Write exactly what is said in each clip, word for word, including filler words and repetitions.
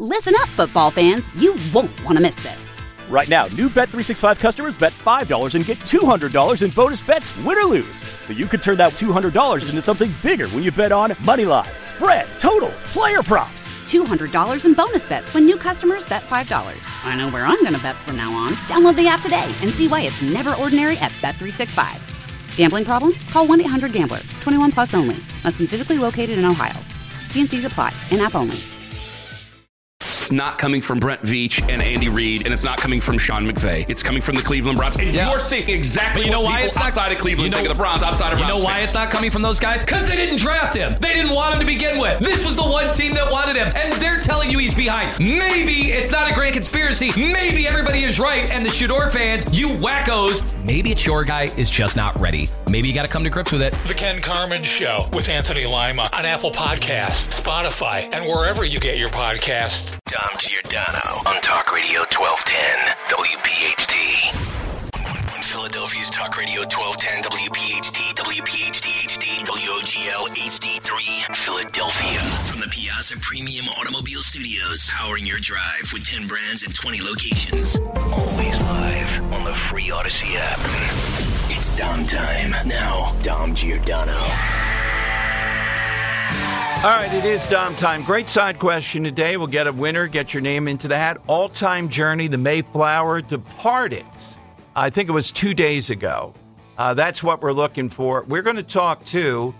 Listen up, football fans. You won't want to miss this. Right now, new Bet three sixty-five customers bet five dollars and get two hundred dollars in bonus bets, win or lose. So you could turn that two hundred dollars into something bigger when you bet on money line, spread, totals, player props. two hundred dollars in bonus bets when new customers bet five dollars. I know where I'm going to bet from now on. Download the app today and see why it's never ordinary at Bet three sixty-five. Gambling problem? Call one eight hundred gambler. twenty-one plus only. Must be physically located in Ohio. T and C's apply. In-app only. It's not coming from Brent Veach and Andy Reid, and it's not coming from Sean McVay. It's coming from the Cleveland Browns. And yeah. you're seeing exactly you know what why people it's not, outside of Cleveland you know, think of the Browns, outside of Browns. You know why fans. It's not coming from those guys? Because they didn't draft him. They didn't want him to begin with. This was the one team that wanted him, and they're telling you he's behind. Maybe it's not a grand conspiracy. Maybe everybody is right, and the Shador fans, you wackos, maybe it's your guy is just not ready. Maybe you got to come to grips with it. The Ken Carman Show with Anthony Lima on Apple Podcasts, Spotify, and wherever you get your podcasts. Dom Giordano on Talk Radio twelve ten W P H T. On Philadelphia's Talk Radio twelve ten W P H T, W P H T H D, W O G L H D three, Philadelphia. From the Piazza Premium Automobile Studios, powering your drive with ten brands and twenty locations. Always live on the free Odyssey app. It's Dom time. Now, Dom Giordano. All right, it is Dom time. Great side question today. We'll get a winner, get your name into the hat. All-time journey, the Mayflower departed. I think it was two days ago. Uh, that's what we're looking for. We're going to talk to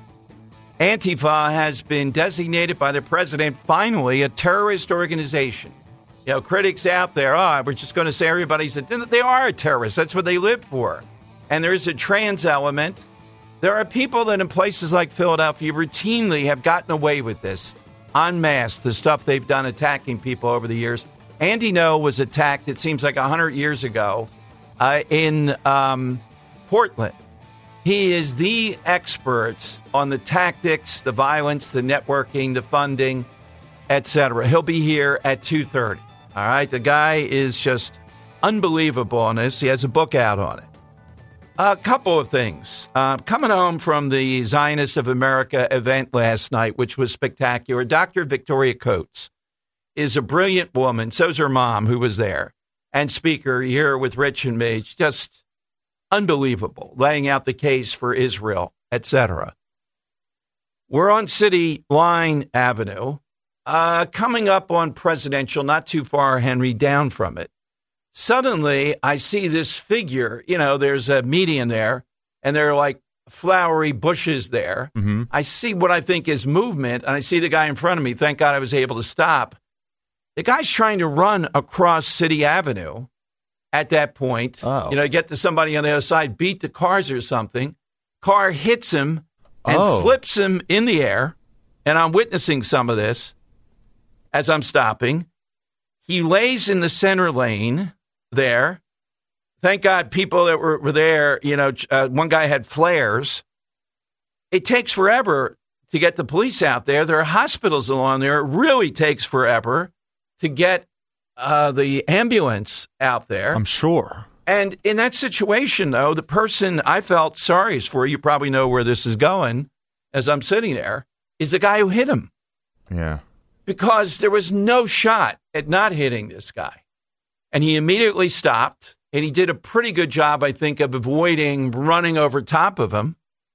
Antifa has been designated by the president, finally, a terrorist organization. You know, critics out there, oh, we're just going to say everybody's a, they are a terrorist. That's what they live for. And there's a trans element. There are people that in places like Philadelphia routinely have gotten away with this en masse, the stuff they've done attacking people over the years. Andy Ngo was attacked, it seems like one hundred years ago, uh, in um, Portland. He is the expert on the tactics, the violence, the networking, the funding, et cetera. He'll be here at two thirty. All right, the guy is just unbelievable on this. He has a book out on it. A couple of things. Uh, coming home from the Zionist of America event last night, which was spectacular, Doctor Victoria Coates is a brilliant woman. So's her mom, who was there, and speaker here with Rich and me. It's just unbelievable, laying out the case for Israel, et cetera. We're on City Line Avenue, uh, coming up on Presidential, not too far, Henry, down from it. Suddenly, I see this figure, you know, there's a median there, and there are like flowery bushes there. Mm-hmm. I see what I think is movement, and I see the guy in front of me. Thank God I was able to stop. The guy's trying to run across City Avenue at that point, oh. you know, get to somebody on the other side, beat the cars or something. Car hits him and oh. flips him in the air, and I'm witnessing some of this as I'm stopping. He lays in the center lane there. Thank God people that were, were there, you know, uh, one guy had flares. It takes forever to get the police out there. There are hospitals along there. It really takes forever to get uh, the ambulance out there. I'm sure. And in that situation, though, the person I felt sorry for, you probably know where this is going as I'm sitting there, is the guy who hit him. Yeah. Because there was no shot at not hitting this guy. And he immediately stopped, and he did a pretty good job, I think, of avoiding running over top of him.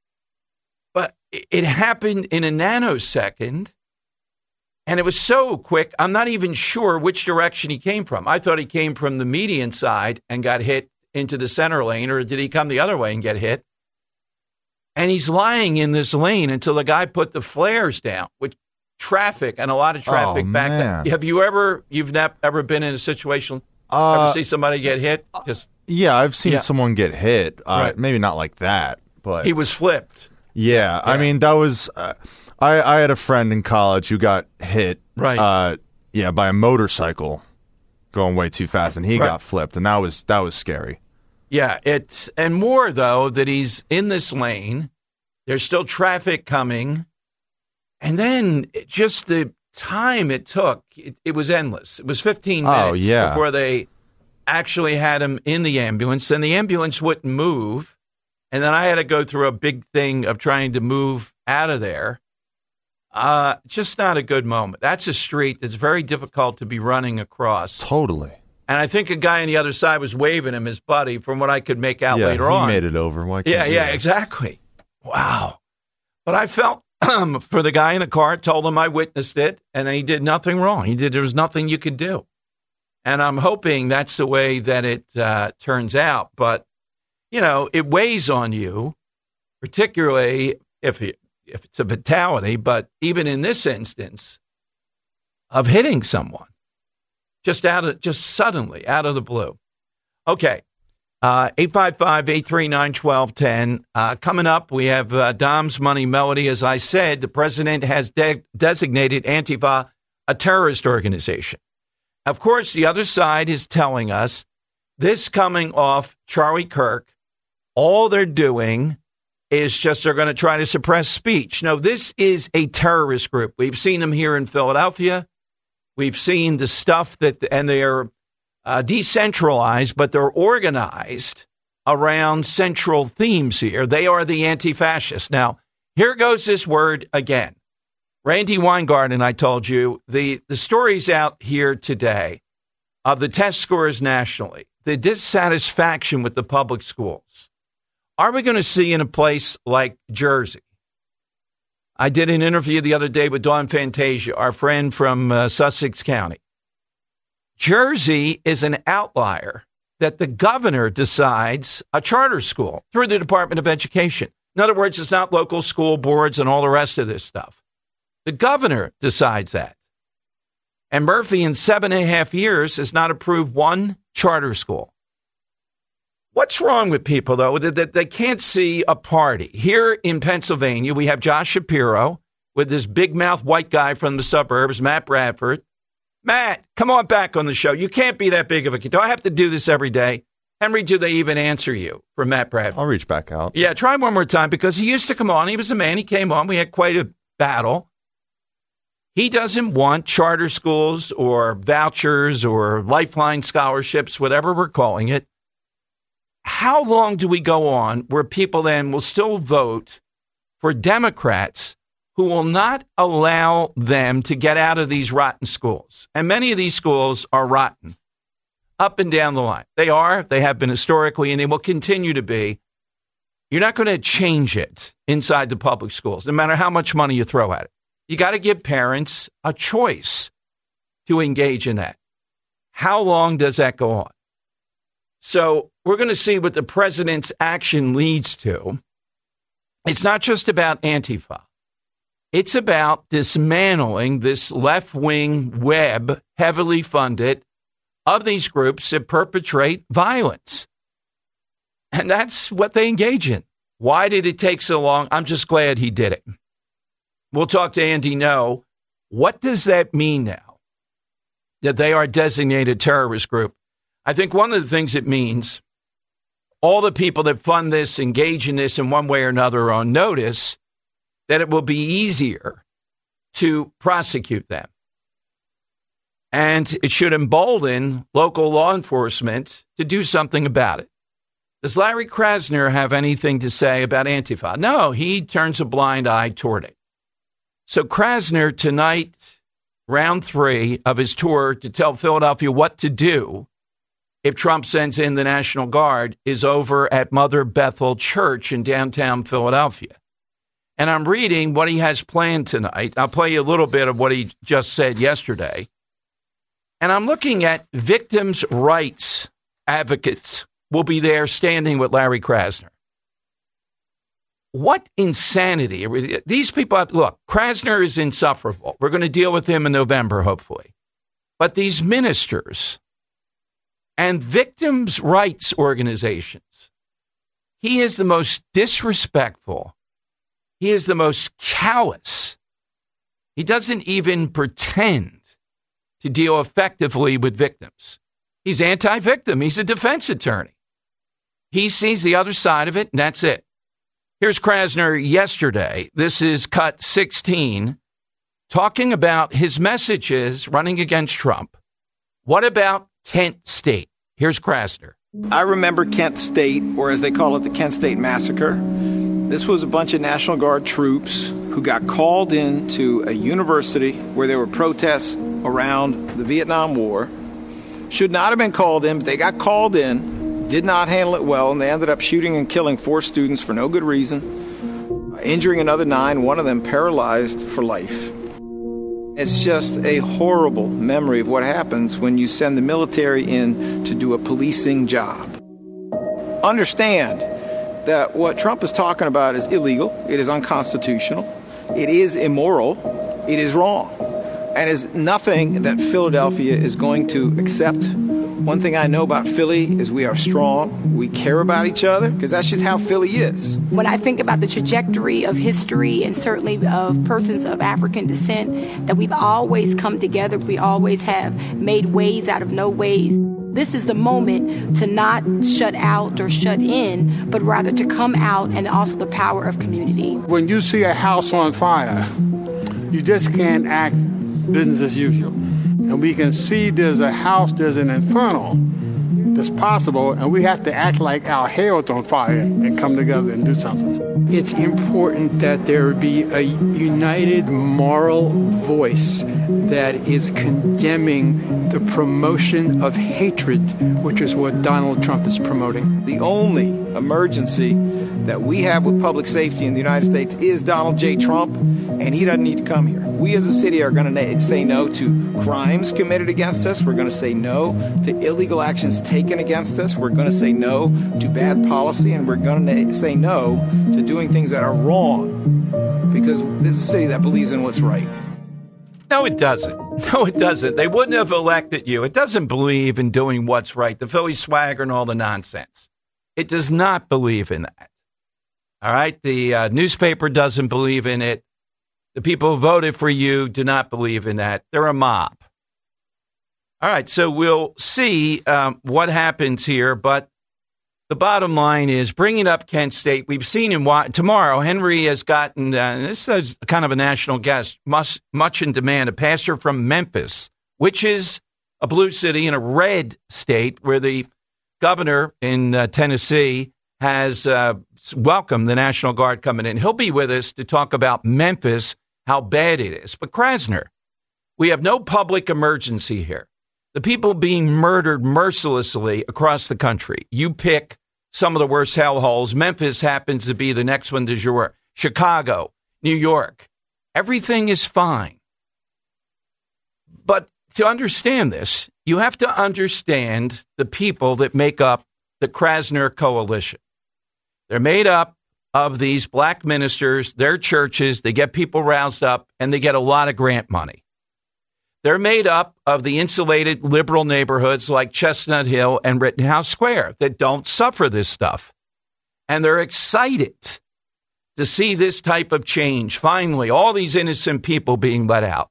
But it happened in a nanosecond, and it was so quick, I'm not even sure which direction he came from. I thought he came from the median side and got hit into the center lane, or did he come the other way and get hit? And he's lying in this lane until the guy put the flares down, which traffic and a lot of traffic oh, back man. then. Have you ever, you've ne- ever been in a situation, uh, ever see somebody get hit? Just Yeah, I've seen yeah. someone get hit. Uh, right. Maybe not like that, but he was flipped. Yeah, yeah. I mean, that was, uh, I, I had a friend in college who got hit, right? Uh, yeah, by a motorcycle going way too fast, and he right. got flipped, and that was, that was scary. Yeah, it's, and more, though, that he's in this lane. There's still traffic coming. And then just the time it took, it, it was endless. It was fifteen minutes oh, yeah. before they actually had him in the ambulance. And the ambulance wouldn't move. And then I had to go through a big thing of trying to move out of there. Uh, just not a good moment. That's a street that's very difficult to be running across. Totally. And I think a guy on the other side was waving him, his buddy, from what I could make out yeah, later he on. He made it over. Why can't yeah, he? yeah, exactly. Wow. But I felt for the guy in the car, told him I witnessed it, and he did nothing wrong. He did. There was nothing you could do. And I'm hoping that's the way that it uh, turns out. But, you know, it weighs on you, particularly if, it, if it's a fatality, but even in this instance of hitting someone. Just out of, just suddenly, out of the blue. Okay, uh, eight five five, eight three nine, one two one zero. Uh, coming up, we have uh, Dom's Money Melody. As I said, the president has de- designated Antifa a terrorist organization. Of course, the other side is telling us this coming off Charlie Kirk, all they're doing is just they're going to try to suppress speech. No, this is a terrorist group. We've seen them here in Philadelphia. We've seen the stuff that, and they're uh, decentralized, but they're organized around central themes here. They are the anti-fascists. Now, here goes this word again. Randy Weingarten, I told you, the, the story's out here today of the test scores nationally, the dissatisfaction with the public schools. Are we going to see in a place like Jersey? I did an interview the other day with Dawn Fantasia, our friend from uh, Sussex County. Jersey is an outlier that the governor decides a charter school through the Department of Education. In other words, it's not local school boards and all the rest of this stuff. The governor decides that. And Murphy, in seven and a half years, has not approved one charter school. What's wrong with people, though, that they can't see a party? Here in Pennsylvania, we have Josh Shapiro with this big mouth white guy from the suburbs, Matt Bradford. Matt, come on back on the show. You can't be that big of a kid. Do I have to do this every day? Henry, do they even answer you for Matt Bradford? I'll reach back out. Yeah, try one more time, because he used to come on. He was a man. He came on. We had quite a battle. He doesn't want charter schools or vouchers or lifeline scholarships, whatever we're calling it. How long do we go on where people then will still vote for Democrats who will not allow them to get out of these rotten schools? And many of these schools are rotten up and down the line. They are. They have been historically, and they will continue to be. You're not going to change it inside the public schools, no matter how much money you throw at it. You got to give parents a choice to engage in that. How long does that go on? So we're going to see what the president's action leads to. It's not just about Antifa. It's about dismantling this left-wing web, heavily funded, of these groups that perpetrate violence. And that's what they engage in. Why did it take so long? I'm just glad he did it. We'll talk to Andy No. What does that mean now that they are designated terrorist group? I think one of the things it means, all the people that fund this, engage in this in one way or another, are on notice that it will be easier to prosecute them. And it should embolden local law enforcement to do something about it. Does Larry Krasner have anything to say about Antifa? No, he turns a blind eye toward it. So Krasner tonight, round three of his tour to tell Philadelphia what to do if Trump sends in the National Guard, is over at Mother Bethel Church in downtown Philadelphia. And I'm reading what he has planned tonight. I'll play you a little bit of what he just said yesterday. And I'm looking at victims' rights advocates will be there standing with Larry Krasner. What insanity. These people, look, Krasner is insufferable. We're going to deal with him in November, hopefully. But these ministers and victims' rights organizations, he is the most disrespectful. He is the most callous. He doesn't even pretend to deal effectively with victims. He's anti-victim. He's a defense attorney. He sees the other side of it, and that's it. Here's Krasner yesterday. This is cut sixteen, talking about his messages running against Trump. What about Kent State? Here's Krasner. I remember Kent State, or as they call it, the Kent State Massacre. This was a bunch of National Guard troops who got called in to a university where there were protests around the Vietnam War. Should not have been called in, but they got called in, did not handle it well, and they ended up shooting and killing four students for no good reason, injuring another nine, one of them paralyzed for life. It's just a horrible memory of what happens when you send the military in to do a policing job. Understand that what Trump is talking about is illegal, it is unconstitutional, it is immoral, it is wrong, and is nothing that Philadelphia is going to accept. One thing I know about Philly is we are strong, we care about each other, because that's just how Philly is. When I think about the trajectory of history and certainly of persons of African descent, that we've always come together, we always have made ways out of no ways. This is the moment to not shut out or shut in, but rather to come out, and also the power of community. When you see a house on fire, you just can't act business as usual. And we can see there's a house, there's an inferno that's possible, and we have to act like our hell's on fire and come together and do something. It's important that there be a united moral voice that is condemning the promotion of hatred, which is what Donald Trump is promoting. The only emergency that we have with public safety in the United States is Donald J. Trump, and he doesn't need to come here. We as a city are going to say no to crimes committed against us. We're going to say no to illegal actions taken against us. We're going to say no to bad policy, and we're going to say no to doing things that are wrong, because this is a city that believes in what's right. No, it doesn't. No, it doesn't. They wouldn't have elected you. It doesn't believe in doing what's right, the Philly swagger and all the nonsense. It does not believe in that. All right? The uh, newspaper doesn't believe in it. The people who voted for you do not believe in that. They're a mob. All right, so we'll see um, what happens here, but the bottom line is bringing up Kent State. We've seen him wa- tomorrow. Henry has gotten, uh, this is kind of a national guest, much, much in demand, a pastor from Memphis, which is a blue city in a red state where the governor in uh, Tennessee has uh, welcomed the National Guard coming in. He'll be with us to talk about Memphis, how bad it is. But Krasner, we have no public emergency here. The people being murdered mercilessly across the country. You pick some of the worst hellholes. Memphis happens to be the next one du jour. Chicago, New York. Everything is fine. But to understand this, you have to understand the people that make up the Krasner coalition. They're made up of these black ministers, their churches. They get people roused up, and they get a lot of grant money. They're made up of the insulated liberal neighborhoods like Chestnut Hill and Rittenhouse Square that don't suffer this stuff. And they're excited to see this type of change. Finally, all these innocent people being let out.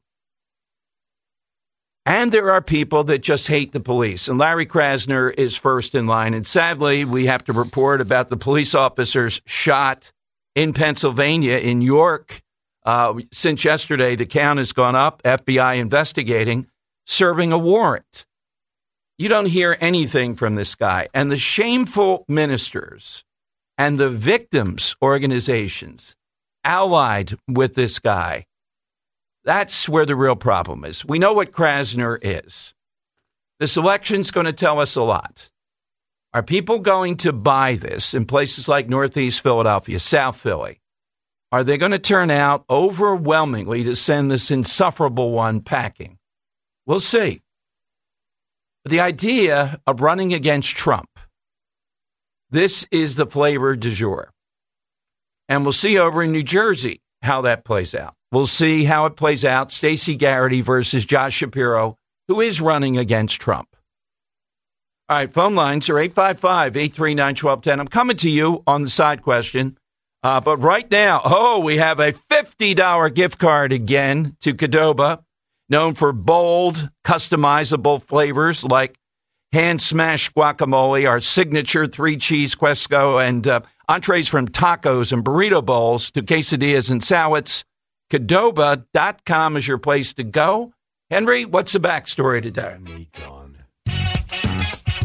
And there are people that just hate the police. And Larry Krasner is first in line. And sadly, we have to report about the police officers shot in Pennsylvania, in York. Uh, since yesterday, the count has gone up, F B I investigating, serving a warrant. You don't hear anything from this guy. And the shameful ministers and the victims' organizations allied with this guy, that's where the real problem is. We know what Krasner is. This election's going to tell us a lot. Are people going to buy this in places like Northeast Philadelphia, South Philly? Are they going to turn out overwhelmingly to send this insufferable one packing? We'll see. But the idea of running against Trump, this is the flavor du jour. And we'll see over in New Jersey how that plays out. We'll see how it plays out. Stacey Garrity versus Josh Shapiro, who is running against Trump. All right, phone lines are eight five five, eight three nine, one two one zero. I'm coming to you on the side question. Uh, but right now, oh, we have a fifty dollars gift card again to Qdoba, known for bold, customizable flavors like hand-smashed guacamole, our signature three-cheese Quesco, and uh, entrees from tacos and burrito bowls to quesadillas and salads. Qdoba dot com is your place to go. Henry, what's the backstory today?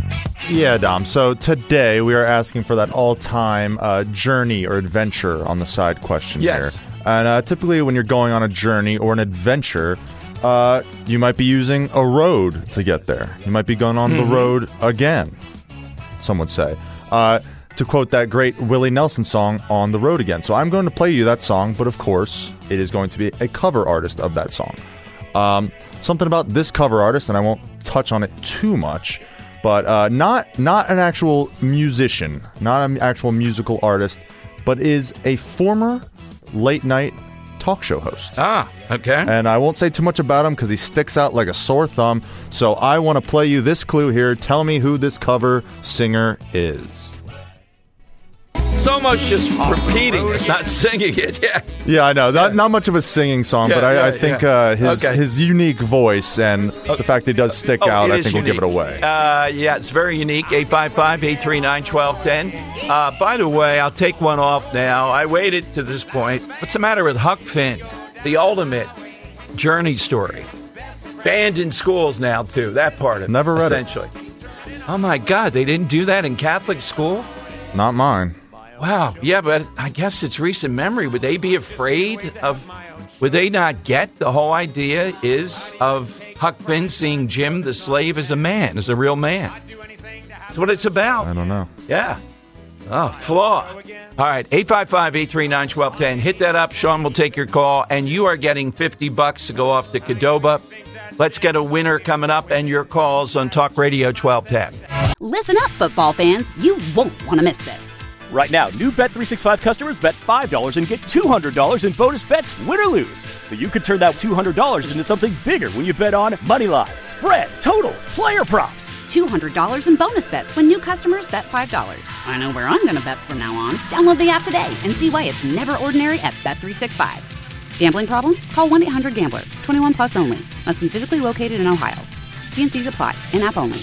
Yeah, Dom. So today we are asking for that all-time uh, journey or adventure on the side question Yes. here. And uh, typically when you're going on a journey or an adventure, uh, you might be using a road to get there. You might be going on Mm-hmm. the road again, some would say. Uh, to quote that great Willie Nelson song, On the Road Again. So I'm going to play you that song, but of course, it is going to be a cover artist of that song. Um, something about this cover artist, and I won't touch on it too much, but uh, not not an actual musician, not an actual musical artist, but is a former late-night talk show host. Ah, okay. And I won't say too much about him because he sticks out like a sore thumb, so I want to play you this clue here. Tell me who this cover singer is. It's almost just repeating. It's not singing it. Yeah. Yeah, I know. Not, not much of a singing song, Yeah, but I, yeah, I think yeah. uh, his Okay. his unique voice and the fact that he does stick Oh, out, it I is think will give it unique. away. Uh, yeah, it's very unique. eight five five, eight three nine, one two one zero. Uh, by the way, I'll take one off now. I waited to this point. What's the matter with Huck Finn? The ultimate journey story. Banned in schools now, too. That part of it. Never read it. essentially. Oh, my God. They didn't do that in Catholic school? Not mine. Wow. Yeah, but I guess it's recent memory. Would they be afraid of... Would they not get the whole idea is of Huck Finn seeing Jim the slave as a man, as a real man? That's what it's about. I don't know. Yeah. Oh, flaw. All right, eight five five, eight three nine, one two one zero. Hit that up. Sean will take your call, and you are getting fifty bucks to go off to Qdoba. Let's get a winner coming up, and your calls on Talk Radio twelve ten. Listen up, football fans. You won't want to miss this. Right now, new Bet three sixty-five customers bet five dollars and get two hundred dollars in bonus bets, win or lose. So you could turn that two hundred dollars into something bigger when you bet on money line, spread, totals, player props. two hundred dollars in bonus bets when new customers bet five dollars. I know where I'm going to bet from now on. Download the app today and see why it's never ordinary at Bet three sixty-five. Gambling problem? Call one eight hundred gambler. twenty-one plus only. Must be physically located in Ohio. T and C's apply. In-app only.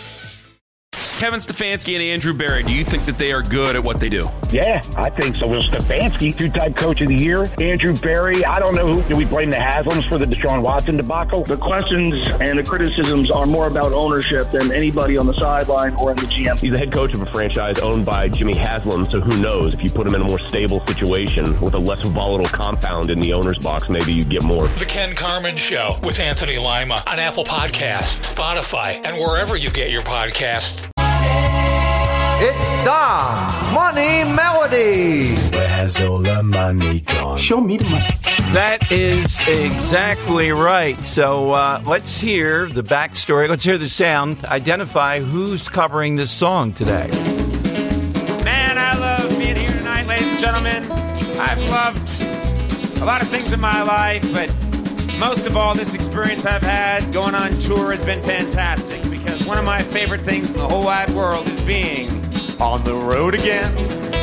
Kevin Stefanski and Andrew Berry, do you think that they are good at what they do? Yeah, I think so. Will Stefanski, two-time coach of the year. Andrew Berry, I don't know who. Do we blame the Haslams for the Deshaun Watson debacle? The questions and the criticisms are more about ownership than anybody on the sideline or in the G M. He's the head coach of a franchise owned by Jimmy Haslam, so who knows? If you put him in a more stable situation with a less volatile compound in the owner's box, maybe you get more. The Ken Carman Show with Anthony Lima on Apple Podcasts, Spotify, and wherever you get your podcasts. It's Dom Money Melody. Where's all the money gone? Show me the money. That is exactly right. So uh, let's hear the backstory. Let's hear the sound. Identify who's covering this song today. Man, I love being here tonight, ladies and gentlemen. I've loved a lot of things in my life, but most of all, this experience I've had going on tour has been fantastic because one of my favorite things in the whole wide world is being on the road again.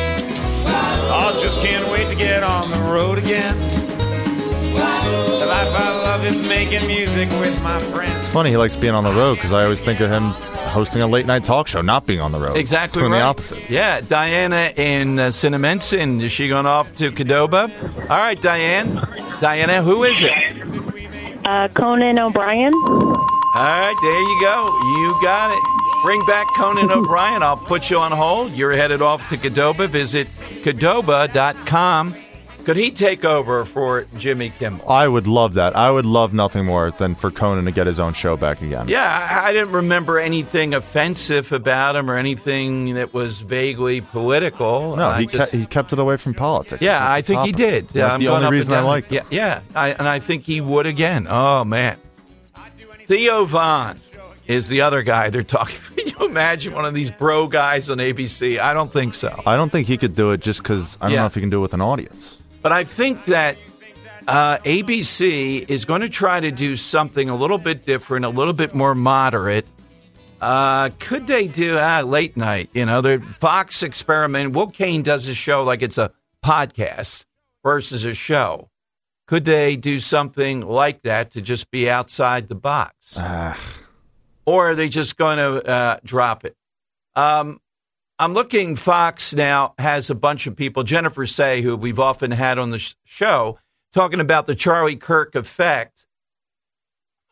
I just can't wait to get on the road again. The life I love is making music with my friends. It's funny he likes being on the road because I always think of him hosting a late-night talk show, not being on the road. Exactly Doing right. the opposite. Yeah, Diana in uh, Cinnaminson. Is she going off to Qdoba? All right, Diane. Diana, who is it? Uh, Conan O'Brien. All right, there you go. You got it. Bring back Conan O'Brien. I'll put you on hold. You're headed off to Qdoba. Visit Qdoba dot com. Could he take over for Jimmy Kimmel? I would love that. I would love nothing more than for Conan to get his own show back again. Yeah, I, I didn't remember anything offensive about him or anything that was vaguely political. No, I he, just, ke- he kept it away from politics. Yeah, At I the think top he of it. did. That's I'm the going only up and reason I down. liked Yeah, it. yeah, I, and I think he would again. Oh, man. Theo Vaughn is the other guy they're talking. Can you imagine one of these bro guys on A B C? I don't think so. I don't think he could do it just because I don't Yeah. know if he can do it with an audience. But I think that uh, A B C is going to try to do something a little bit different, a little bit more moderate. Uh, could they do uh, late night? You know, the Fox experiment. Will Kane does a show like it's a podcast versus a show. Could they do something like that to just be outside the box? Or are they just going to uh, drop it? Um, I'm looking, Fox now has a bunch of people, Jennifer Say, who we've often had on the sh- show, talking about the Charlie Kirk effect.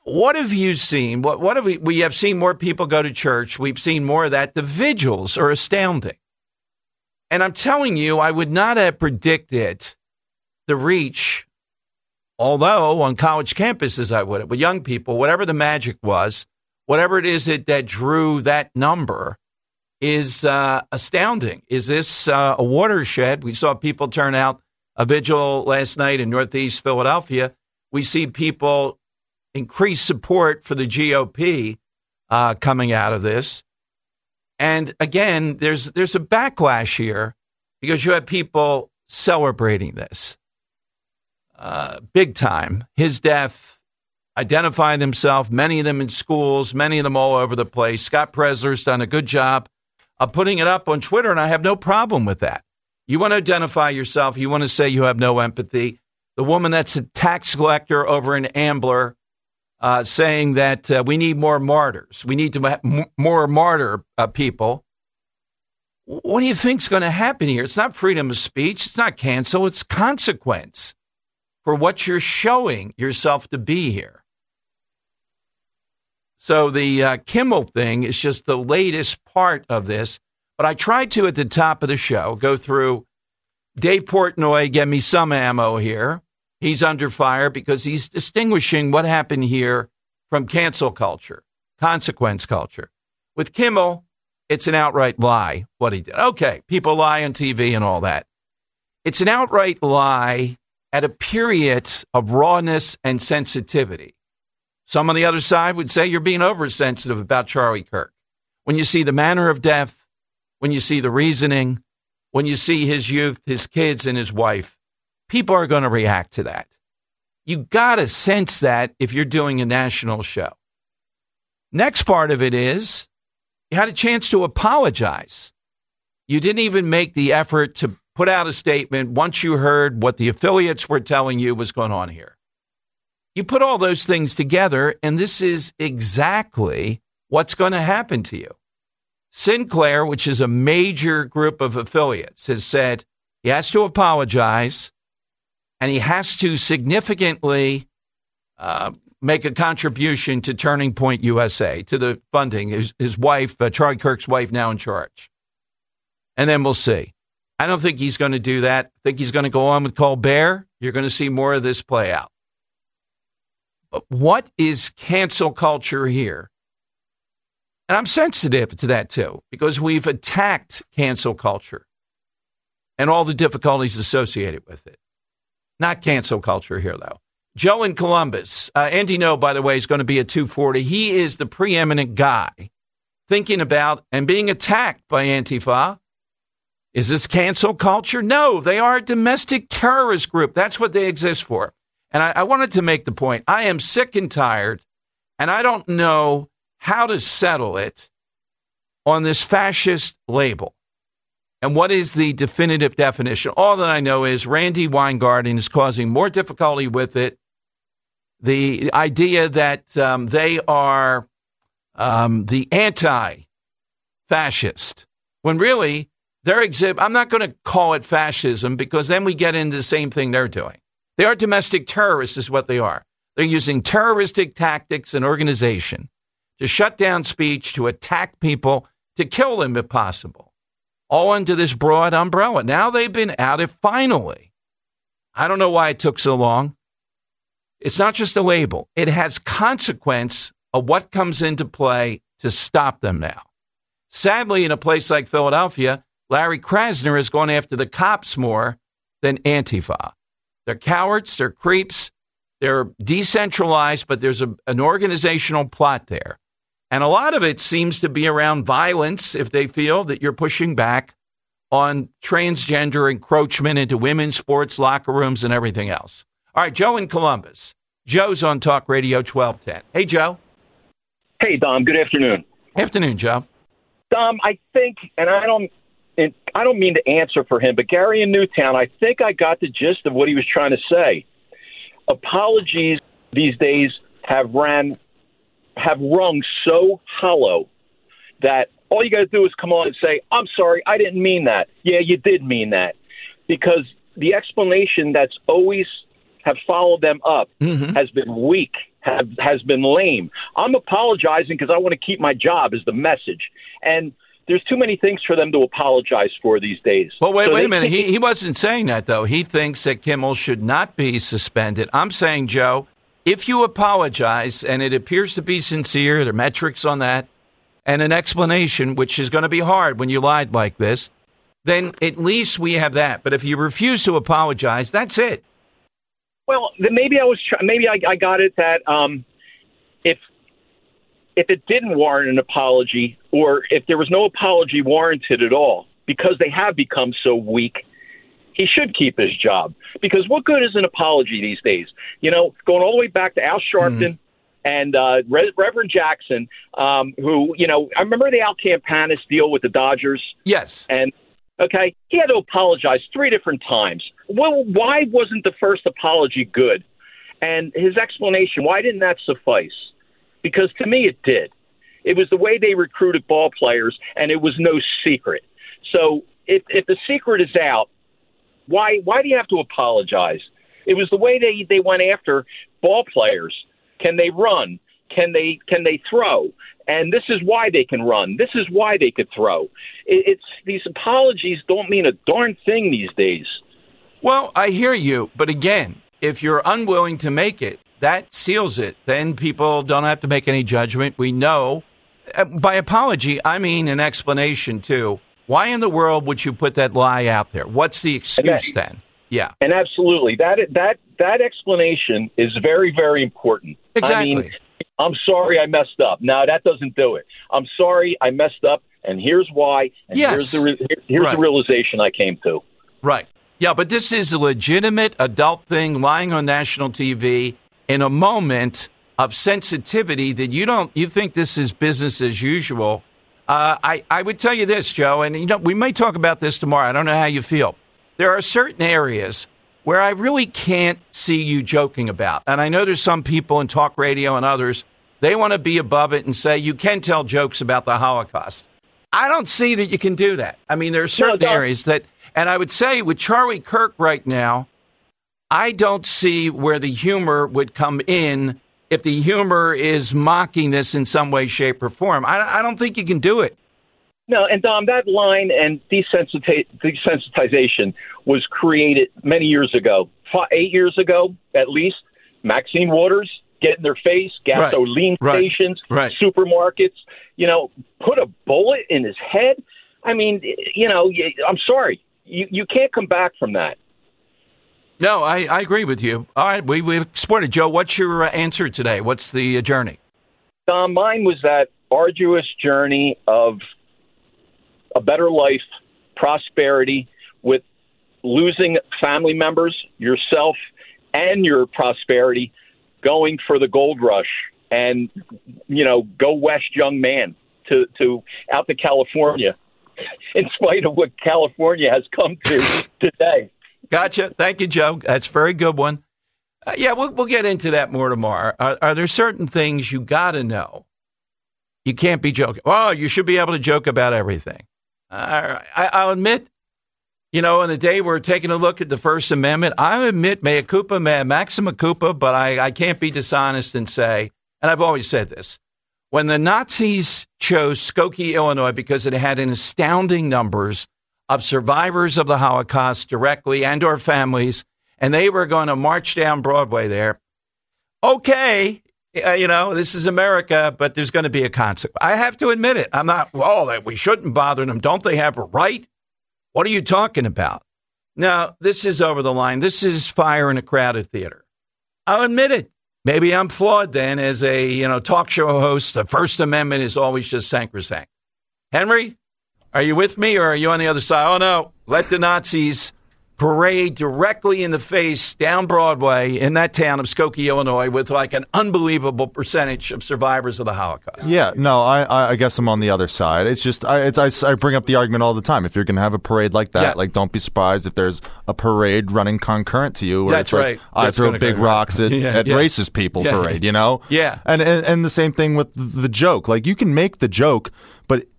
what have you seen? What what have we? We have seen more people go to church. We've seen more of that. The vigils are astounding. And I'm telling you, I would not have predicted the reach, although on college campuses I would have. With young people, whatever the magic was, whatever it is that, that drew that number is uh, astounding. Is this uh, a watershed? We saw people turn out a vigil last night in Northeast Philadelphia. We see people increase support for the G O P uh, coming out of this. And again, there's there's a backlash here because you have people celebrating this uh, big time. His death, identifying themselves, many of them in schools, many of them all over the place. Scott Presler's done a good job of putting it up on Twitter, and I have no problem with that. You want to identify yourself. You want to say you have no empathy. The woman that's a tax collector over in Ambler uh, saying that uh, we need more martyrs. We need to have m- more martyr uh, people. What do you think's going to happen here? It's not freedom of speech. It's not cancel. It's consequence for what you're showing yourself to be here. So the uh, Kimmel thing is just the latest part of this. But I tried to, at the top of the show, go through Dave Portnoy, get me some ammo here. He's under fire because he's distinguishing what happened here from cancel culture, consequence culture. With Kimmel, it's an outright lie, what he did. Okay, people lie on T V and all that. It's an outright lie at a period of rawness and sensitivity. Some on the other side would say you're being oversensitive about Charlie Kirk. When you see the manner of death, when you see the reasoning, when you see his youth, his kids, and his wife, people are going to react to that. You got to sense that if you're doing a national show. Next part of it is you had a chance to apologize. You didn't even make the effort to put out a statement once you heard what the affiliates were telling you was going on here. You put all those things together, and this is exactly what's going to happen to you. Sinclair, which is a major group of affiliates, has said he has to apologize and he has to significantly uh, make a contribution to Turning Point U S A, to the funding. His, his wife, uh, Charlie Kirk's wife, now in charge. And then we'll see. I don't think he's going to do that. I think he's going to go on with Colbert. You're going to see more of this play out. But what is cancel culture here? And I'm sensitive to that, too, because we've attacked cancel culture and all the difficulties associated with it. Not cancel culture here, though. Joe in Columbus. Uh, Andy No, by the way, is going to be at two forty. He is the preeminent guy thinking about and being attacked by Antifa. Is this cancel culture? No, they are a domestic terrorist group. That's what they exist for. And I, I wanted to make the point. I am sick and tired, and I don't know how to settle it on this fascist label. And what is the definitive definition? All that I know is Randy Weingarten is causing more difficulty with it. The idea that um, they are um, the anti-fascist, when really they're exhibit. I'm not going to call it fascism because then we get into the same thing they're doing. They are domestic terrorists is what they are. They're using terroristic tactics and organization to shut down speech, to attack people, to kill them if possible, all under this broad umbrella. Now they've been outed finally. I don't know why it took so long. It's not just a label. It has consequence of what comes into play to stop them now. Sadly, in a place like Philadelphia, Larry Krasner has gone after the cops more than Antifa. They're cowards, they're creeps, they're decentralized, but there's a, an organizational plot there. And a lot of it seems to be around violence if they feel that you're pushing back on transgender encroachment into women's sports locker rooms and everything else. All right, Joe in Columbus. Joe's on Talk Radio twelve ten. Hey, Joe. Hey, Dom. Good afternoon. Afternoon, Joe. Dom, I think, and I don't I don't mean to answer for him, but Gary in Newtown, I think I got the gist of what he was trying to say. Apologies these days have ran have rung so hollow that all you got to do is come on and say, I'm sorry, I didn't mean that. Yeah, you did mean that. Because the explanation that's always have followed them up mm-hmm. has been weak, have, has been lame. I'm apologizing because I want to keep my job is the message. And there's too many things for them to apologize for these days. Well, wait, So wait they a minute. can't- He, he wasn't saying that, though. He thinks that Kimmel should not be suspended. I'm saying, Joe, if you apologize and it appears to be sincere, there are metrics on that, and an explanation, which is going to be hard when you lied like this, then at least we have that. But if you refuse to apologize, that's it. Well, then maybe I was try- maybe I, I got it that um, if if it didn't warrant an apology, or if there was no apology warranted at all, because they have become so weak, he should keep his job. Because what good is an apology these days? You know, going all the way back to Al Sharpton mm. and uh, Re- Reverend Jackson, um, who, you know, I remember the Al Campanis deal with the Dodgers. Yes. And okay, he had to apologize three different times. Well, why wasn't the first apology good? And his explanation, why didn't that suffice? Because to me, it did. It was the way they recruited ball players, and it was no secret. So if, if the secret is out, why why do you have to apologize? It was the way they, they went after ball players. Can they run? Can they can they throw? And this is why they can run. This is why they could throw. It, it's these apologies don't mean a darn thing these days. Well, I hear you, but again, if you're unwilling to make it, that seals it. Then people don't have to make any judgment. We know. Uh, by apology, I mean an explanation, too. Why in the world would you put that lie out there? What's the excuse that, then? Yeah. And absolutely. That that that explanation is very, very important. Exactly. I mean, I'm sorry I messed up. No, that doesn't do it. I'm sorry I messed up, and here's why, and Yes. here's the re- here's Right. the realization I came to. Right. Yeah, but this is a legitimate adult thing lying on national T V in a moment of sensitivity that you don't, you think this is business as usual. Uh, I, I would tell you this, Joe, and you know, we may talk about this tomorrow. I don't know how you feel. There are certain areas where I really can't see you joking about. And I know there's some people in talk radio and others, they want to be above it and say you can tell jokes about the Holocaust. I don't see that you can do that. I mean, there are certain No, no. areas that, and I would say with Charlie Kirk right now, I don't see where the humor would come in if the humor is mocking this in some way, shape, or form. I, I don't think you can do it. No, and Dom, that line and desensitiza- desensitization was created many years ago, five, eight years ago at least. Maxine Waters, get in their face, gasoline Right. Right. stations, Right. supermarkets, you know, put a bullet in his head. I mean, you know, y- I'm sorry. You, you can't come back from that. No, I, I agree with you. All right, we, we've explored it. Joe, what's your uh, answer today? What's the uh, journey? Dom, mine was that arduous journey of a better life, prosperity, with losing family members, yourself, and your prosperity, going for the gold rush, and, you know, go west, young man, to, to out to California, in spite of what California has come to today. Gotcha. Thank you, Joe. That's a very good one. Uh, yeah, we'll, we'll get into that more tomorrow. Are, are there certain things you got to know? You can't be joking. Oh, you should be able to joke about everything. Uh, I, I'll admit, you know, in the day we're taking a look at the First Amendment, I admit mea culpa, mea maxima culpa, but I, I can't be dishonest and say, and I've always said this, when the Nazis chose Skokie, Illinois, because it had an astounding numbers of survivors of the Holocaust directly and or families, and they were going to march down Broadway there. Okay, uh, you know, this is America, but there's going to be a consequence. I have to admit it. I'm not, well, that we shouldn't bother them. Don't they have a right? What are you talking about? Now, this is over the line. This is fire in a crowded theater. I'll admit it. Maybe I'm flawed then as a, you know, talk show host. The First Amendment is always just sacrosanct. Henry? Are you with me or are you on the other side? Oh, no. Let the Nazis parade directly in the face down Broadway in that town of Skokie, Illinois, with like an unbelievable percentage of survivors of the Holocaust. Yeah, no, I, I I guess I'm on the other side. It's just I, it's, I, I bring up the argument all the time. If you're going to have a parade like that, Yeah. like don't be surprised if there's a parade running concurrent to you. Where That's it's like, right. I That's throw gonna big go rocks right. at, Yeah, at yeah. racist people Yeah, parade, you know? Yeah. And, and and the same thing with the joke. Like you can make the joke, but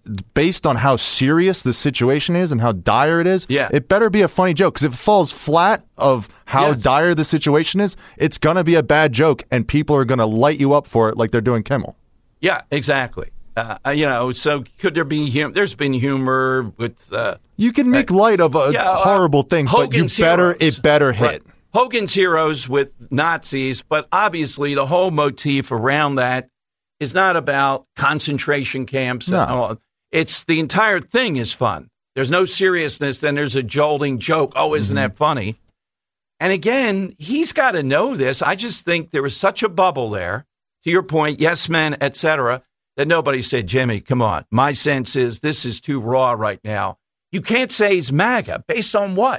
based on how serious the situation is and how dire it is, yeah. it better be a funny joke. Because if it falls flat of how Yes. dire the situation is, it's going to be a bad joke, and people are going to light you up for it like they're doing Kimmel. Yeah, exactly. Uh, you know, so could there be humor? There's been humor with. Uh, you can make uh, light of a yeah, uh, horrible thing, Hogan's but you better Heroes. it better hit. Right. Hogan's Heroes with Nazis, but obviously the whole motif around that is not about concentration camps. No. And all. It's the entire thing is fun. There's no seriousness. Then there's a jolting joke. Oh, isn't mm-hmm. that funny? And again, he's got to know this. I just think there was such a bubble there. To your point, yes men, et cetera, that nobody said, Jimmy, come on. My sense is this is too raw right now. You can't say he's MAGA. Based on what?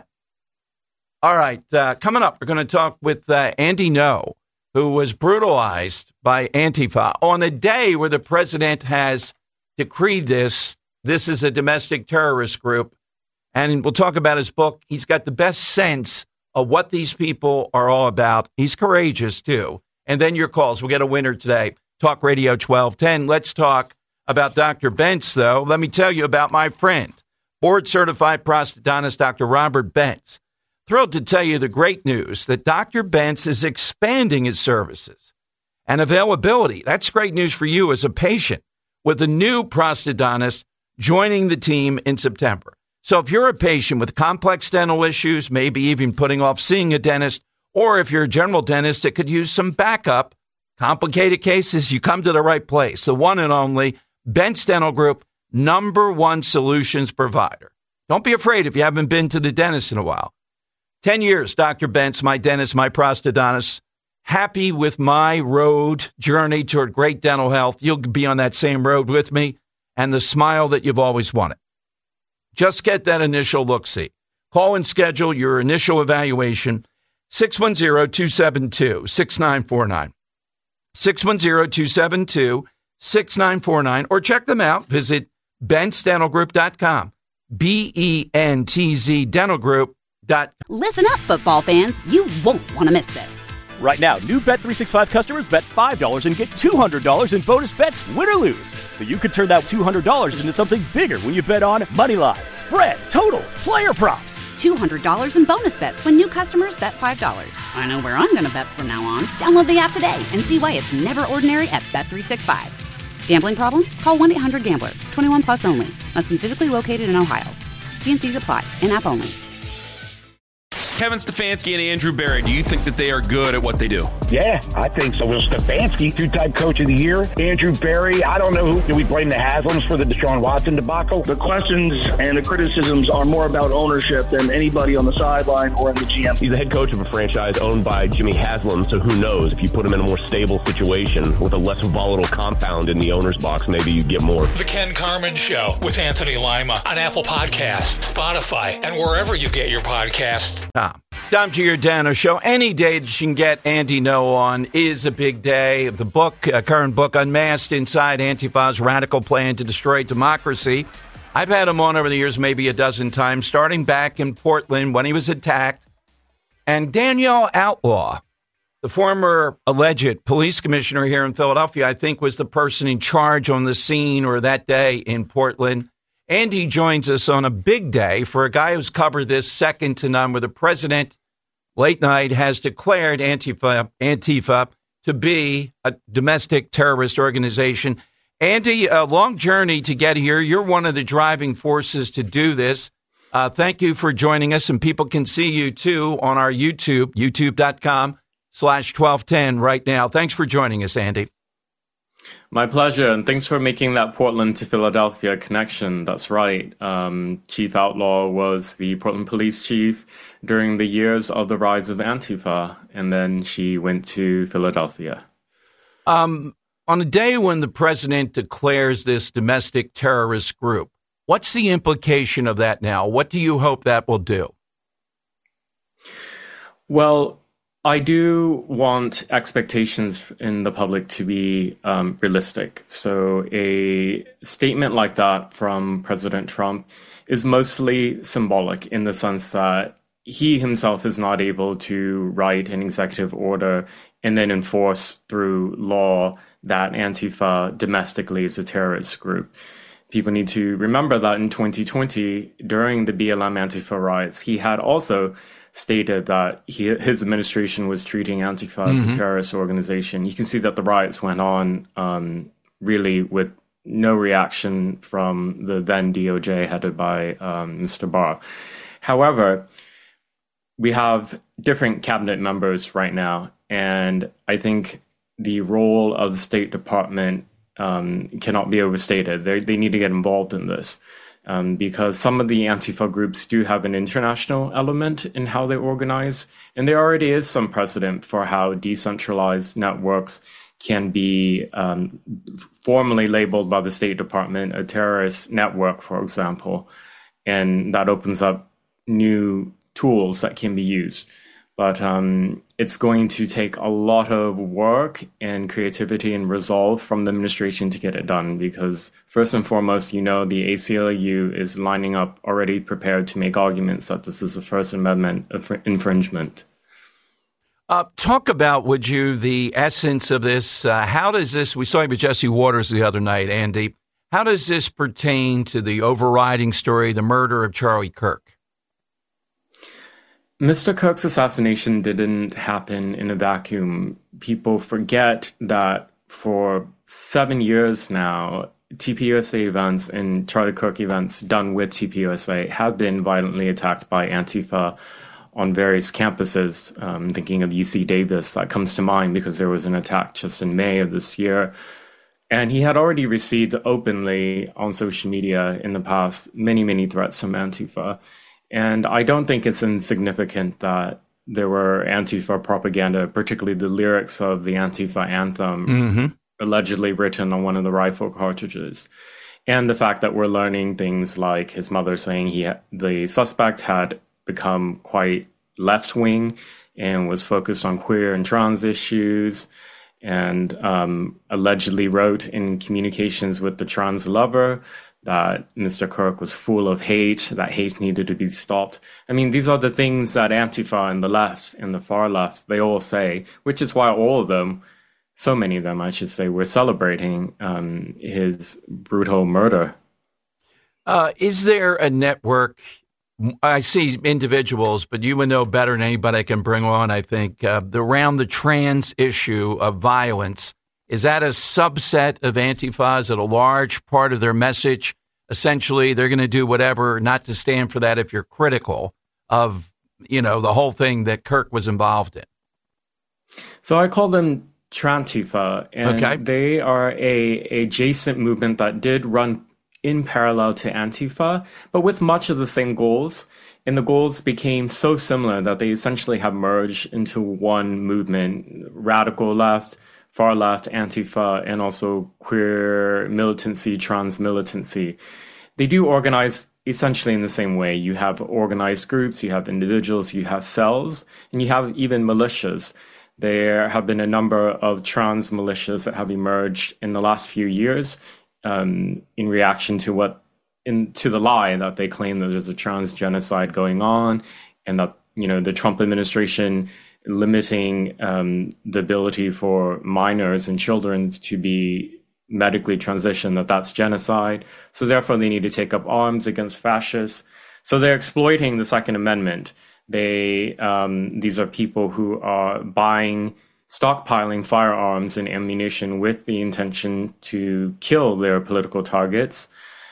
All right. Uh, coming up, we're going to talk with uh, Andy Ngo, who was brutalized by Antifa on a day where the president has decreed this. This is a domestic terrorist group. And we'll talk about his book. He's got the best sense of what these people are all about. He's courageous, too. And then your calls. We'll get a winner today. Talk Radio twelve ten. Let's talk about Doctor Bentz, though. Let me tell you about my friend, board-certified prosthodontist Doctor Robert Bentz. Thrilled to tell you the great news that Doctor Bentz is expanding his services and availability. That's great news for you as a patient with a new prosthodontist joining the team in September. So if you're a patient with complex dental issues, maybe even putting off seeing a dentist, or if you're a general dentist that could use some backup, complicated cases, you come to the right place. The one and only Bentz Dental Group, number one solutions provider. Don't be afraid if you haven't been to the dentist in a while. Ten years, Doctor Bentz, my dentist, my prosthodontist. Happy with my road journey toward great dental health. You'll be on that same road with me and the smile that you've always wanted. Just get that initial look-see. Call and schedule your initial evaluation, six one zero, two seven two, six nine four nine. six one zero, two seven two, six nine four nine, or check them out. Visit bentz dental group dot com. B E N T Z dental group dot com. Listen up, football fans. You won't want to miss this. Right now, new Bet three sixty-five customers bet five dollars and get two hundred dollars in bonus bets, win or lose. So you could turn that two hundred dollars into something bigger when you bet on moneyline, spread, totals, player props. two hundred dollars in bonus bets when new customers bet five dollars. I know where I'm going to bet from now on. Download the app today and see why it's never ordinary at Bet three sixty-five. Gambling problem? Call one eight hundred gambler. twenty-one plus only. Must be physically located in Ohio. T and C's apply. In-app only. Kevin Stefanski and Andrew Berry, do you think that they are good at what they do? Yeah, I think so. Will Stefanski, two-time coach of the year. Andrew Berry, I don't know who. Do we blame the Haslams for the Deshaun Watson debacle? The questions and the criticisms are more about ownership than anybody on the sideline or in the G M. He's the head coach of a franchise owned by Jimmy Haslam, so who knows? If you put him in a more stable situation with a less volatile compound in the owner's box, maybe you get more. The Ken Carman Show with Anthony Lima on Apple Podcasts, Spotify, and wherever you get your podcasts. Tom Giordano Show. Any day that you can get Andy Ngo on is a big day. The book, uh, current book, Unmasked Inside Antifa's Radical Plan to Destroy Democracy. I've had him on over the years maybe a dozen times, starting back in Portland when he was attacked. And Danielle Outlaw, the former alleged police commissioner here in Philadelphia, I think was the person in charge on the scene or that day in Portland. Andy joins us on a big day for a guy who's covered this second to none, where the president late night has declared Antifa, Antifa to be a domestic terrorist organization. Andy, a long journey to get here. You're one of the driving forces to do this. Uh, thank you for joining us, and people can see you, too, on our YouTube, youtube.com slash 1210 right now. Thanks for joining us, Andy. My pleasure, and thanks for making that Portland to Philadelphia connection. That's right. Um, Chief Outlaw was the Portland police chief during the years of the rise of Antifa, and then she went to Philadelphia. Um, on a day when the president declares this domestic terrorist group, what's the implication of that now? What do you hope that will do? Well, I do want expectations in the public to be um, realistic. So a statement like that from President Trump is mostly symbolic in the sense that he himself is not able to write an executive order and then enforce through law that Antifa domestically is a terrorist group. people need to remember that in twenty twenty, during the B L M Antifa riots, he had also stated that he, his administration was treating Antifa as Mhm. a terrorist organization. You can see that the riots went on um, really with no reaction from the then D O J headed by um, Mister Barr. However, we have different cabinet members right now, and I think the role of the State Department um, cannot be overstated. They they need to get involved in this. Um, because some of the Antifa groups do have an international element in how they organize. And there already is some precedent for how decentralized networks can be um, formally labeled by the State Department a terrorist network, for example. And that opens up new tools that can be used. But um, it's going to take a lot of work and creativity and resolve from the administration to get it done. Because first and foremost, you know, the A C L U is lining up already prepared to make arguments that this is a First Amendment infringement. Uh, talk about, would you, the essence of this. Uh, how does this, we saw you with Jesse Waters the other night, Andy. How does this pertain to the overriding story, the murder of Charlie Kirk? Mister Kirk's assassination didn't happen in a vacuum. People forget that for seven years now, T P U S A events and Charlie Kirk events done with T P U S A have been violently attacked by Antifa on various campuses. Um, thinking of U C Davis, that comes to mind because there was an attack just in May of this year. And he had already received openly on social media in the past many, many threats from Antifa. And I don't think it's insignificant that there were Antifa propaganda, particularly the lyrics of the Antifa anthem, Mm-hmm. allegedly written on one of the rifle cartridges. And the fact that we're learning things like his mother saying he ha- the suspect had become quite left-wing and was focused on queer and trans issues, and um, allegedly wrote in communications with the trans lover that Mister Kirk was full of hate, that hate needed to be stopped. I mean, these are the things that Antifa and the left and the far left, they all say, which is why all of them, so many of them, I should say, were celebrating um, his brutal murder. Uh, is there a network? I see individuals, but you would know better than anybody I can bring on, I think, uh, around the trans issue of violence. Is that a subset of Antifa? Is it a large part of their message? Essentially, they're going to do whatever not to stand for that if you're critical of, you know, the whole thing that Kirk was involved in. So I call them Trantifa, and Okay. they are a, a adjacent movement that did run in parallel to Antifa, but with much of the same goals. And the goals became so similar that they essentially have merged into one movement: radical left, far left, Antifa, and also queer militancy, trans militancy. They do organize essentially in the same way. You have organized groups, you have individuals, you have cells, and you have even militias. There have been a number of trans militias that have emerged in the last few years um, in reaction to what, in, to the lie that they claim that there's a trans genocide going on, and that, you know, the Trump administration limiting um, the ability for minors and children to be medically transitioned, that that's genocide. So therefore they need to take up arms against fascists. So they're exploiting the Second Amendment. They um, these are people who are buying, stockpiling firearms and ammunition with the intention to kill their political targets.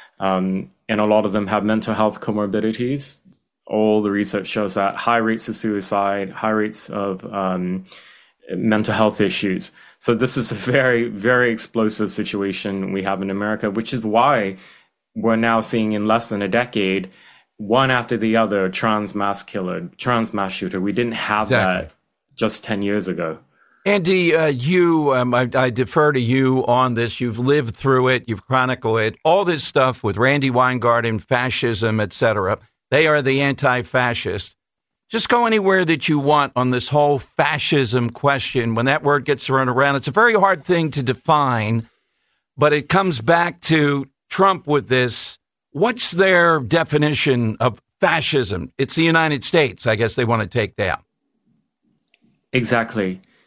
Um, and a lot of them have mental health comorbidities. All the research shows that high rates of suicide, high rates of um, mental health issues. So this is a very, very explosive situation we have in America, which is why we're now seeing in less than a decade, one after the other, trans mass killer, trans mass shooter. We didn't have Exactly. that just ten years ago. Andy, uh, you, um, I, I defer to you on this. You've lived through it. You've chronicled it. All this stuff with Randy Weingarten, fascism, et cetera. They are the anti-fascist. Just go anywhere that you want on this whole fascism question. When that word gets thrown around, it's a very hard thing to define, but it comes back to Trump with this. What's their definition of fascism? It's the United States, I guess they want to take down. Exactly.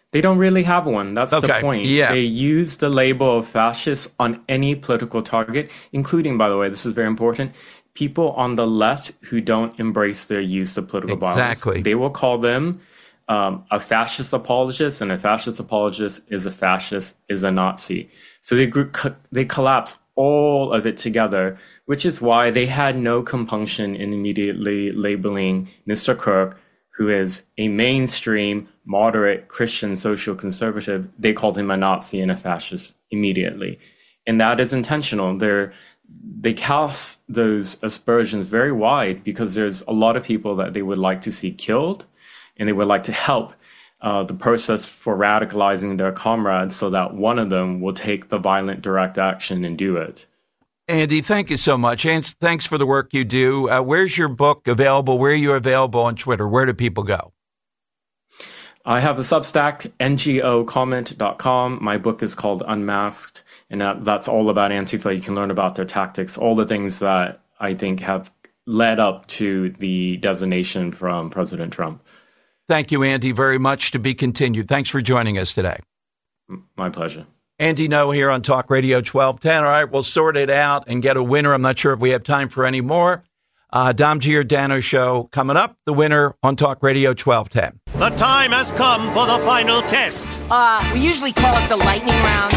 They don't really have one. That's Okay, the point. yeah. They use the label of fascist on any political target, including, by the way, this is very important, people on the left who don't embrace their use of political Exactly. violence. They will call them um, a fascist apologist, and a fascist apologist is a fascist, is a Nazi. So they group, co- they collapse all of it together, which is why they had no compunction in immediately labeling Mister Kirk, who is a mainstream, moderate Christian social conservative. They called him a Nazi and a fascist immediately. And that is intentional. They're, they cast those aspersions very wide because there's a lot of people that they would like to see killed, and they would like to help uh, the process for radicalizing their comrades so that one of them will take the violent direct action and do it. Andy, thank you so much. And thanks for the work you do. Uh, where's your book available? Where are you available on Twitter? Where do people go? I have a Substack, N G O comment dot com. My book is called Unmasked, and that, that's all about Antifa. You can learn about their tactics, all the things that I think have led up to the designation from President Trump. Thank you, Andy, very much. To be continued. Thanks for joining us today. My pleasure. Andy No here on Talk Radio twelve ten. All right, we'll sort it out and get a winner. I'm not sure if we have time for any more. Uh, Dom Giordano Show coming up. The winner on Talk Radio twelve ten. The time has come for the final test. Uh, we usually call it the lightning round.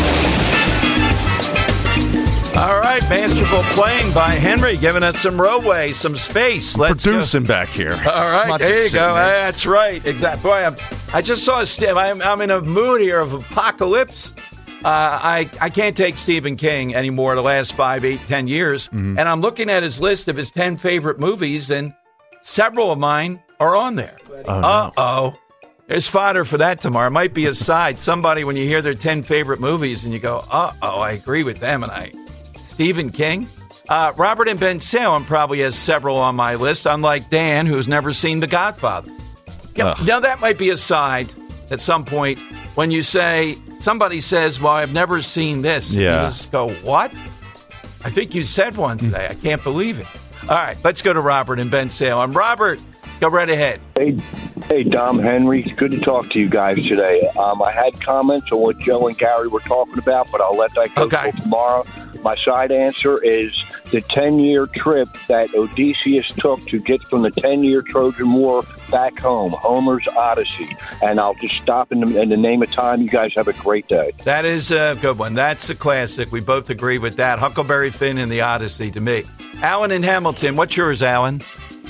All right, masterful playing by Henry, giving us some roadway, some space. Let's Producing go. back here. All right, Not there you just go. sitting there. That's right. Exactly. Boy, I'm, I just saw Steve. I'm, I'm in a mood here of apocalypse. Uh, I, I can't take Stephen King anymore the last five, eight, ten years. Mm-hmm. And I'm looking at his list of his ten favorite movies, and several of mine are on there. Oh, no. Uh-oh. There's fodder for that tomorrow. It might be a side. Somebody, when you hear their ten favorite movies, and you go, uh-oh, I agree with them, and I... Stephen King. Uh, Robert and Ben Salem probably has several on my list, unlike Dan, who's never seen The Godfather. Yeah, now, that might be a side at some point when you say, somebody says, well, I've never seen this. Yeah. You just go, what? I think you said one today. I can't believe it. All right, let's go to Robert and Ben Salem. Robert, go right ahead. Hey, hey, Dom Henry. Good to talk to you guys today. Um, I had comments on what Joe and Gary were talking about, but I'll let that go Okay. till tomorrow. My side answer is the ten-year trip that Odysseus took to get from the ten-year Trojan War back home, Homer's Odyssey. And I'll just stop in the, in the name of time. You guys have a great day. That is a good one. That's a classic. We both agree with that. Huckleberry Finn and the Odyssey to me. Alan in Hamilton. What's yours, Alan?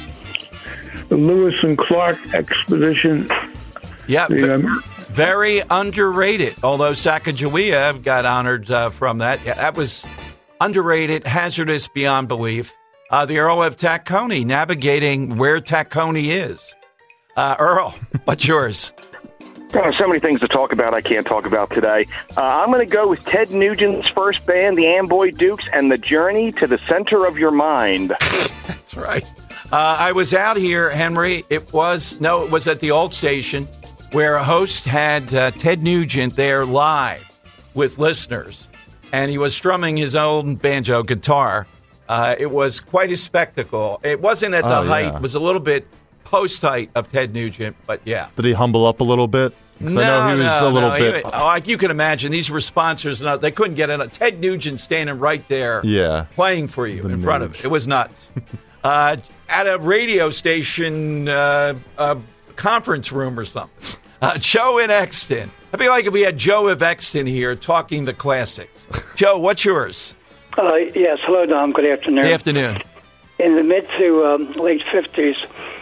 The Lewis and Clark expedition. Yeah, The, um, very underrated. Although Sacagawea got honored uh, from that. Yeah, that was underrated, hazardous beyond belief. Uh, the Earl of Tacony navigating where Tacony is. Uh, Earl, what's yours? Oh, so many things to talk about I can't talk about today. Uh, I'm going to go with Ted Nugent's first band, the Amboy Dukes, and The Journey to the Center of Your Mind. That's right. Uh, I was out here, Henry. It was, no, it was at the old station where a host had uh, Ted Nugent there live with listeners, and he was strumming his own banjo guitar. Uh, it was quite a spectacle. It wasn't at the Oh, height. yeah. It was a little bit post-height of Ted Nugent, but yeah. Did he humble up a little bit? 'Cause I know he was no, a little no. bit. He- oh, like you can imagine, these were sponsors. No, they couldn't get in. Ted Nugent standing right there, Yeah. playing for you in front of it. It was nuts. uh, at a radio station uh, uh, conference room or something. Uh, Joe in Exton. I'd be like if we had Joe of Exton here talking the classics. Joe, what's yours? Uh, yes, hello, Dom. Good afternoon. Good afternoon. In the mid to um, late fifties,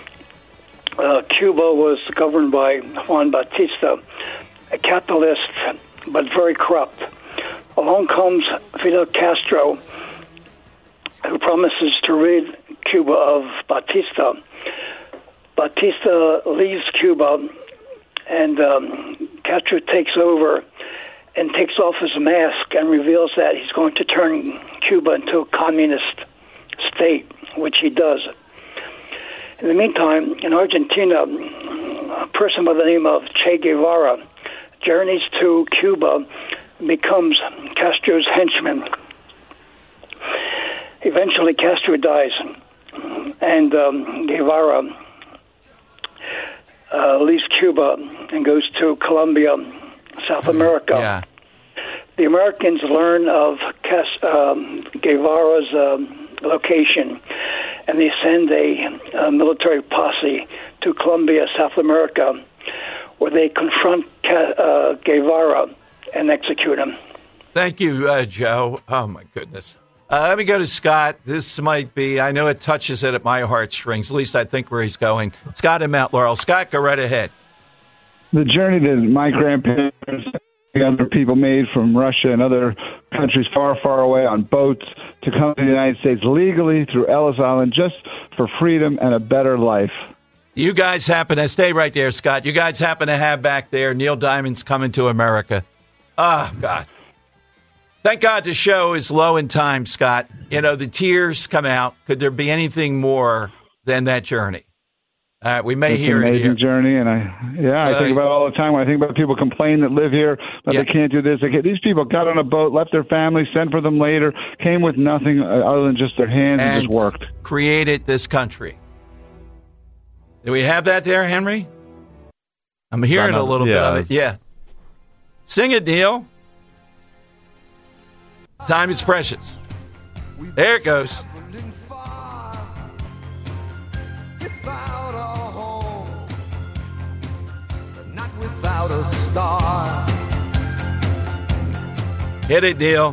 uh, Cuba was governed by Juan Batista, a capitalist but very corrupt. Along comes Fidel Castro, who promises to rid Cuba of Batista. Batista leaves Cuba, and um, Castro takes over and takes off his mask and reveals that he's going to turn Cuba into a communist state, which he does. In the meantime, in Argentina, a person by the name of Che Guevara journeys to Cuba and becomes Castro's henchman. Eventually, Castro dies, and um, Guevara uh, leaves Cuba and goes to Colombia, South America. Yeah. The Americans learn of Cas- um, Guevara's um, location, and they send a, a military posse to Colombia, South America, where they confront Ca- uh, Guevara and execute him. Thank you, uh, Joe. Oh, my goodness. Uh, let me go to Scott. This might be, I know it touches it at my heartstrings, at least I think where he's going. Scott in Mount Laurel. Scott, go right ahead. The journey that my grandparents and other people made from Russia and other countries far, far away on boats to come to the United States legally through Ellis Island just for freedom and a better life. You guys happen to, stay right there, Scott. You guys happen to have back there Neil Diamond's Coming to America. Oh, God. Thank God the show is low in time, Scott. You know, the tears come out. Could there be anything more than that journey? Uh, we may it's hear an amazing it here. journey, and I yeah, I Uh, think about it all the time when I think about people complain that live here, but Yeah. they can't do this. They can't, these people got on a boat, left their family, sent for them later, came with nothing uh, other than just their hands and, And just worked. created this country. Do we have that there, Henry? I'm hearing a little yeah. bit of it. Yeah. Sing it, Neil. Time is precious. There it goes. Without a star. Hit it, Neil.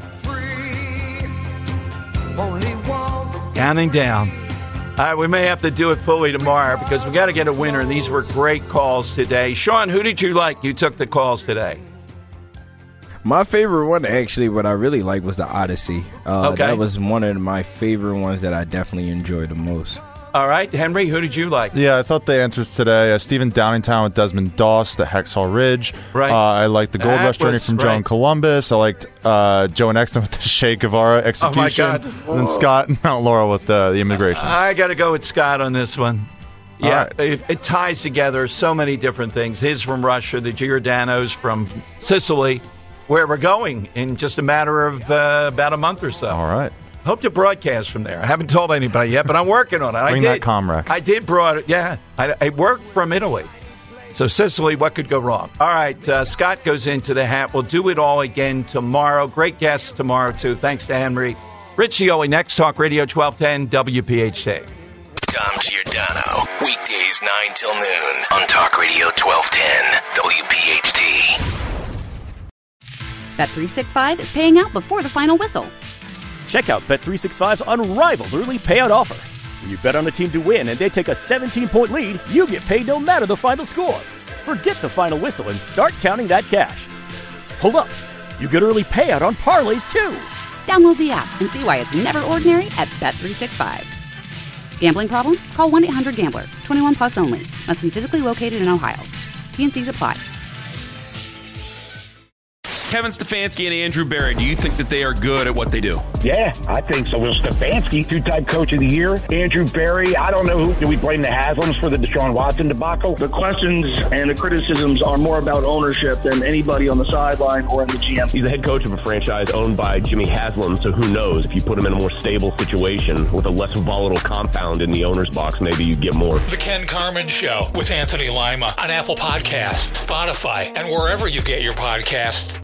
Only one. Counting down. All right, we may have to do it fully tomorrow because we got to get a winner. And these were great calls today. Sean, who did you like? You took the calls today. My favorite one, actually, what I really liked was the Odyssey. Uh, Okay. That was one of my favorite ones that I definitely enjoyed the most. All right, Henry, who did you like? Yeah, I thought the answers today. Uh, Stephen Downingtown with Desmond Doss, the Hexhall Ridge. Right. Uh, I liked the Gold That Rush Journey was- from Joe right. in Columbus. I liked uh, Joe and Exton with the Che Guevara execution. God. And then Scott and Mount Laurel with uh, the immigration. I got to go with Scott on this one. All Yeah, right. it, it ties together so many different things. His from Russia, the Giordano's from Sicily, where we're going in just a matter of uh, about a month or so. All right. Hope to broadcast from there. I haven't told anybody yet, but I'm working on it. I Bring did, that Comrex. I did broad. Yeah, I, I worked from Italy. So Sicily, what could go wrong? All right, uh, Scott goes into the hat. We'll do it all again tomorrow. Great guests tomorrow, too. Thanks to Henry. Rich Cioli, Next Talk Radio twelve ten W P H T. Tom Giordano, weekdays nine till noon on Talk Radio twelve ten W P H T. Bet three sixty-five is paying out before the final whistle. Check out Bet three sixty-five's unrivaled early payout offer. When you bet on a team to win and they take a seventeen-point lead, you get paid no matter the final score. Forget the final whistle and start counting that cash. Hold up. You get early payout on parlays, too. Download the app and see why it's never ordinary at Bet three sixty-five. Gambling problem? Call one eight hundred gambler. twenty-one plus only. Must be physically located in Ohio. T N Cs apply. Kevin Stefanski and Andrew Barry, do you think that they are good at what they do? Yeah, I think so. Will Stefanski, two-time coach of the year. Andrew Barry, I don't know who. Do we blame the Haslams for the Deshaun Watson debacle? The questions and the criticisms are more about ownership than anybody on the sideline or in the G M. He's the head coach of a franchise owned by Jimmy Haslam, so who knows? If you put him in a more stable situation with a less volatile compound in the owner's box, maybe you get more. The Ken Carmen Show with Anthony Lima on Apple Podcasts, Spotify, and wherever you get your podcasts.